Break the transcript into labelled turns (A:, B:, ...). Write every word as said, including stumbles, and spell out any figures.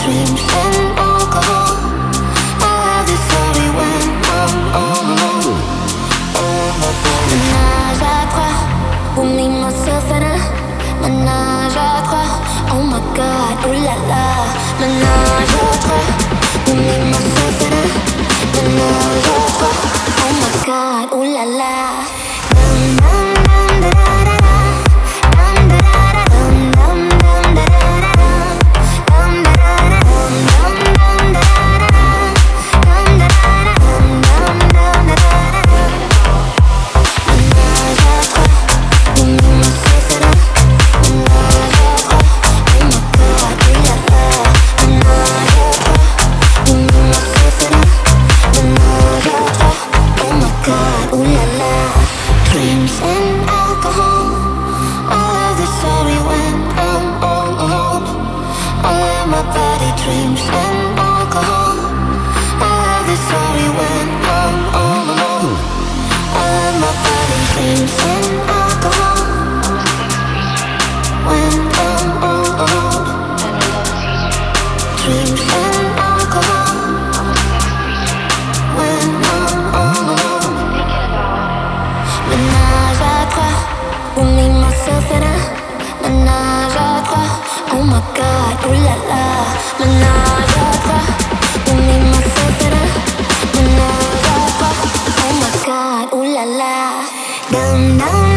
A: dreams and alcohol. I have this story when I'm all alone. Ménage à trois, pour me, myself and I. Ménage à trois, oh my god, ooh la la. Ménage à trois, pour me, myself and I. Ménage à trois, oh my god, ooh la la. Dum dum dum da da da da, dum da da da, dum dum dum da da da da, dum da da da, dum dum dum da da da da, dum da da da, dum dum dum da da da. Ménage à trois, pour me, myself and I. Ménage à trois, oh my god, ooh la la. Ménage à trois, pour me, myself and I. Ménage à trois, oh my god, ooh la la. Dreams and alcohol. I love the story when I'm all alone. I let my body dreams and alcohol. I love the story when I'm all alone. I let my body dreams and alcohol. When I'm all alone. Dreams and alcohol. When I'm all alone. Ménage à trois, pour me, myself and I. Ménage à trois, oh my god, ooh la la. Ménage à trois, pour me, myself and I. Ménage à trois, oh my god, ooh la la. Dum dum